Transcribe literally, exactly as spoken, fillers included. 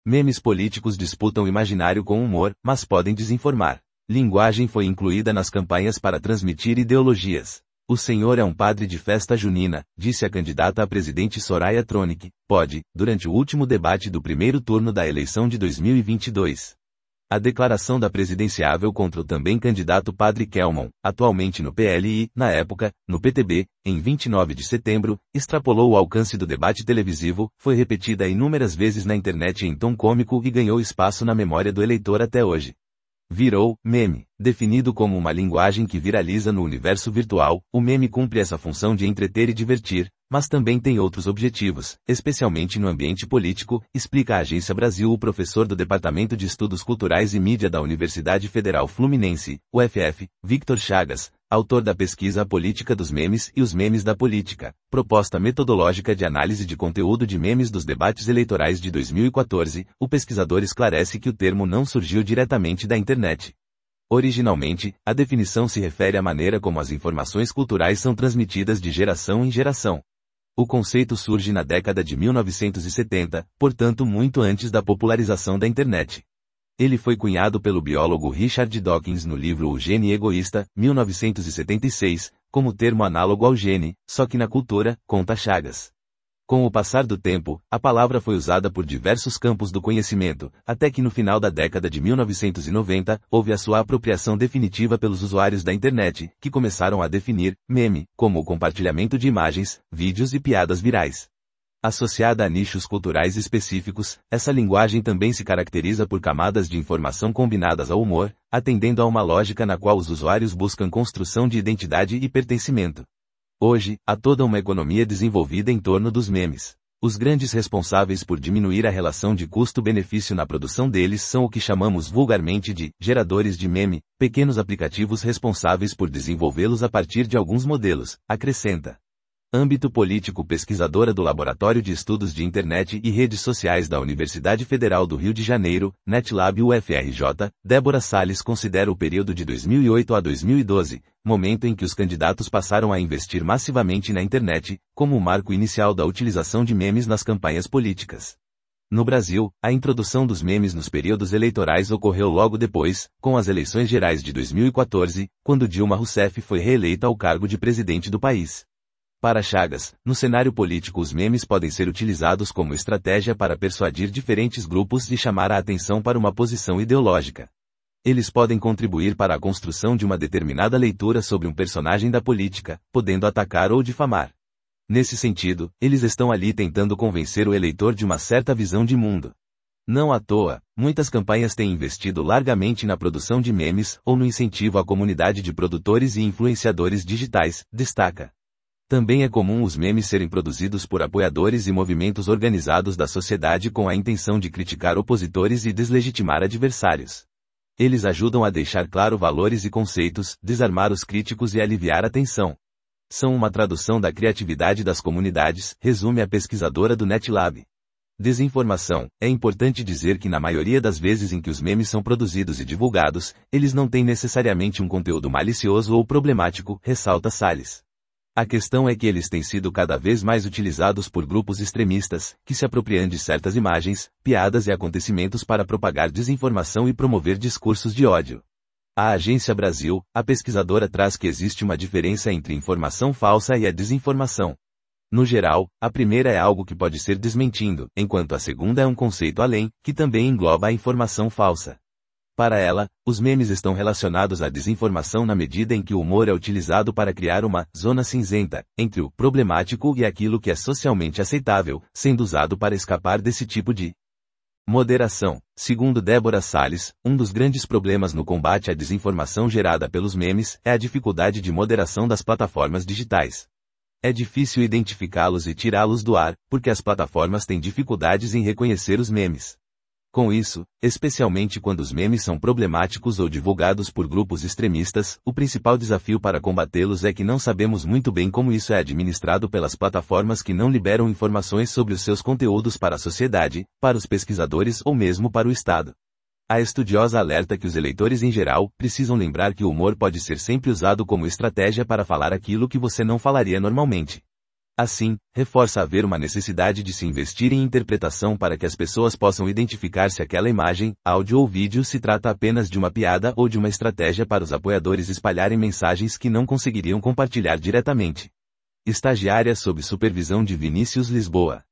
Memes políticos disputam o imaginário com humor, mas podem desinformar. Linguagem foi incluída nas campanhas para transmitir ideologias. O senhor é um padre de festa junina, disse a candidata a presidente Soraya Tronic, pode, durante o último debate do primeiro turno da eleição de dois mil e vinte e dois. A declaração da presidenciável contra o também candidato Padre Kelmon, atualmente no P L e, na época, no P T B, em vinte e nove de setembro, extrapolou o alcance do debate televisivo, foi repetida inúmeras vezes na internet em tom cômico e ganhou espaço na memória do eleitor até hoje. Virou meme. Definido como uma linguagem que viraliza no universo virtual, o meme cumpre essa função de entreter e divertir, mas também tem outros objetivos, especialmente no ambiente político, explica a Agência Brasil o professor do Departamento de Estudos Culturais e Mídia da Universidade Federal Fluminense, U F F, Victor Chagas, autor da pesquisa A Política dos Memes e os Memes da Política, proposta metodológica de análise de conteúdo de memes dos debates eleitorais de dois mil e quatorze, o pesquisador esclarece que o termo não surgiu diretamente da internet. Originalmente, a definição se refere à maneira como as informações culturais são transmitidas de geração em geração. O conceito surge na década de mil novecentos e setenta, portanto muito antes da popularização da internet. Ele foi cunhado pelo biólogo Richard Dawkins no livro O Gene Egoísta, mil novecentos e setenta e seis, como termo análogo ao gene, só que na cultura, conta Chagas. Com o passar do tempo, a palavra foi usada por diversos campos do conhecimento, até que no final da década de mil novecentos e noventa, houve a sua apropriação definitiva pelos usuários da internet, que começaram a definir meme como o compartilhamento de imagens, vídeos e piadas virais. Associada a nichos culturais específicos, essa linguagem também se caracteriza por camadas de informação combinadas ao humor, atendendo a uma lógica na qual os usuários buscam construção de identidade e pertencimento. Hoje, há toda uma economia desenvolvida em torno dos memes. Os grandes responsáveis por diminuir a relação de custo-benefício na produção deles são o que chamamos vulgarmente de geradores de meme, pequenos aplicativos responsáveis por desenvolvê-los a partir de alguns modelos, acrescenta. Âmbito político. Pesquisadora do Laboratório de Estudos de Internet e Redes Sociais da Universidade Federal do Rio de Janeiro, NetLab U F R J, Débora Salles considera o período de dois mil e oito a dois mil e doze, momento em que os candidatos passaram a investir massivamente na internet, como o marco inicial da utilização de memes nas campanhas políticas. No Brasil, a introdução dos memes nos períodos eleitorais ocorreu logo depois, com as eleições gerais de dois mil e quatorze, quando Dilma Rousseff foi reeleita ao cargo de presidente do país. Para Chagas, no cenário político os memes podem ser utilizados como estratégia para persuadir diferentes grupos e chamar a atenção para uma posição ideológica. Eles podem contribuir para a construção de uma determinada leitura sobre um personagem da política, podendo atacar ou difamar. Nesse sentido, eles estão ali tentando convencer o eleitor de uma certa visão de mundo. Não à toa, muitas campanhas têm investido largamente na produção de memes ou no incentivo à comunidade de produtores e influenciadores digitais, destaca. Também é comum os memes serem produzidos por apoiadores e movimentos organizados da sociedade com a intenção de criticar opositores e deslegitimar adversários. Eles ajudam a deixar claro valores e conceitos, desarmar os críticos e aliviar a tensão. São uma tradução da criatividade das comunidades, resume a pesquisadora do NetLab. Desinformação. É importante dizer que na maioria das vezes em que os memes são produzidos e divulgados, eles não têm necessariamente um conteúdo malicioso ou problemático, ressalta Salles. A questão é que eles têm sido cada vez mais utilizados por grupos extremistas, que se apropriam de certas imagens, piadas e acontecimentos para propagar desinformação e promover discursos de ódio. À Agência Brasil, a pesquisadora traz que existe uma diferença entre informação falsa e a desinformação. No geral, a primeira é algo que pode ser desmentindo, enquanto a segunda é um conceito além, que também engloba a informação falsa. Para ela, os memes estão relacionados à desinformação na medida em que o humor é utilizado para criar uma zona cinzenta entre o problemático e aquilo que é socialmente aceitável, sendo usado para escapar desse tipo de moderação. Segundo Débora Salles, um dos grandes problemas no combate à desinformação gerada pelos memes é a dificuldade de moderação das plataformas digitais. É difícil identificá-los e tirá-los do ar, porque as plataformas têm dificuldades em reconhecer os memes. Com isso, especialmente quando os memes são problemáticos ou divulgados por grupos extremistas, o principal desafio para combatê-los é que não sabemos muito bem como isso é administrado pelas plataformas que não liberam informações sobre os seus conteúdos para a sociedade, para os pesquisadores ou mesmo para o Estado. A estudiosa alerta que os eleitores em geral precisam lembrar que o humor pode ser sempre usado como estratégia para falar aquilo que você não falaria normalmente. Assim, reforça haver uma necessidade de se investir em interpretação para que as pessoas possam identificar se aquela imagem, áudio ou vídeo se trata apenas de uma piada ou de uma estratégia para os apoiadores espalharem mensagens que não conseguiriam compartilhar diretamente. Estagiária sob supervisão de Vinícius Lisboa.